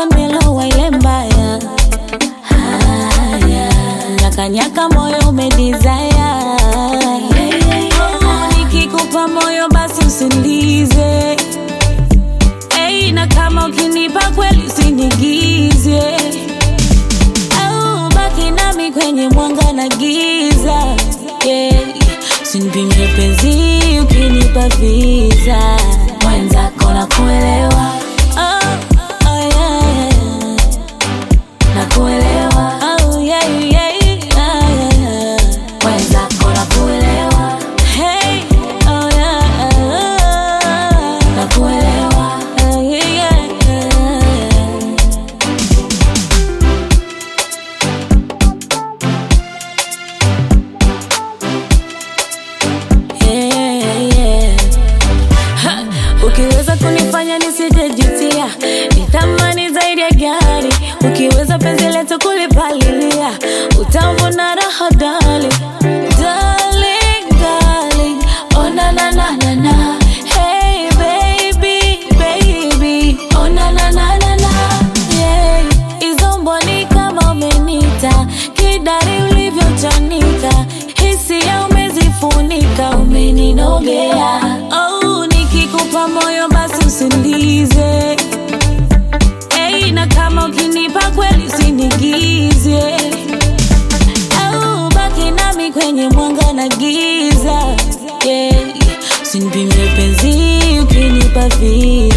nimelowa ile mbaya. Haya, nyaka nyaka moyo umedesire. Nikikupa moyo basi usinize. Hey, na kama ukinipa kweli usinigize. Au baki nami kwenye mwanga na giza. Yeah. Usinipimie penzi ukinipa visa. Mwenzako na kuelewa. Oh yeah, yeah. Na kuelewa. Oh yeah, yeah, yeah. Mwenzako na kuelewa. Hey, oh yeah, na kuelewa. Oh yeah, yeah. Ukiweza kunifanya nisijejutia, ni thamani zaidi ya gari. Ukiweza penzi letu kulipalilia, utavuna raha darling. Darling, darling, oh na na na na na. Hey baby, baby, oh na na na na na. Yeah, izomboni kama umenita, kidari ulivyochanika, hisia umezifunika, umeninogea. Oh, nikikupa moyo basi usinize. Hey, na kama ukinipa kweli usinigize. Au baki nami kwenye mwanga na giza. Yeah, usinipimie penzi ukinipa visa.